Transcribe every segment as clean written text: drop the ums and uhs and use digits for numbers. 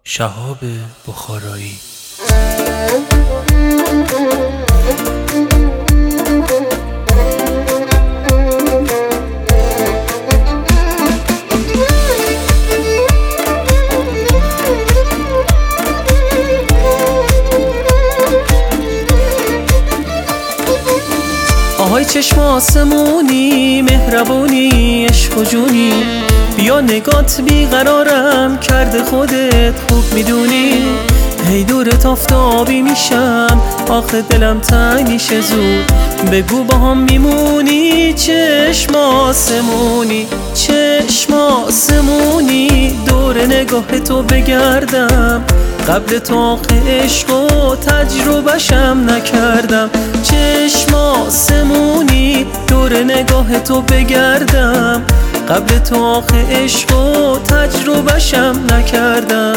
شهاب بخارایی. آهای چشم آسمونی، مهربونی، عشق و جونی، بیا نگات بیقرارم کرده، خودت خوب میدونی. هی دورت آفتابی میشم، آخه دلم تنگ میشه زود. بگو با هم میمونی؟ چشم آسمونی، چشم آسمونی، دور نگاه تو بگردم. قبل تو آخه عشق و تجربهشم نکردم. چشم آسمونی، دور نگاه تو بگردم. قبل تو آخه عشق و تجربهشم نکردم.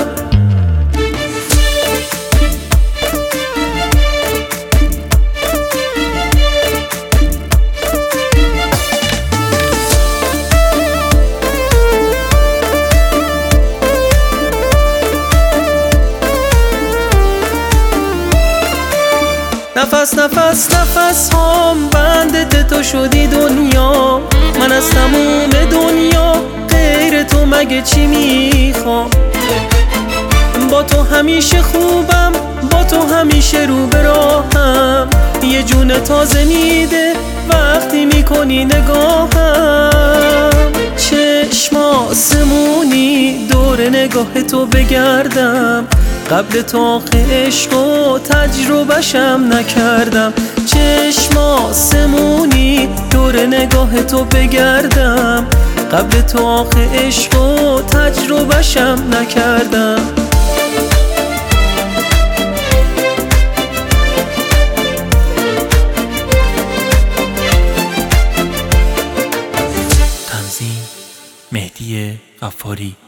نفس نفس نفس هم بند تو شدی دنیا. من از تموم دنیا غیر تو مگه چی میخوام؟ با تو همیشه خوبم، با تو همیشه رو به راهم. یه جون تازه میده وقتی میکنی نگاهم. چشم آسمونی، دور نگاه تو بگردم. قبل تو آخه عشق و تجربهشم نکردم. چشم آسمونی، دور نگاه تو بگردم. قبل تو آخه عشق و تجربهشم نکردم. تنظیم مهدی غفاری.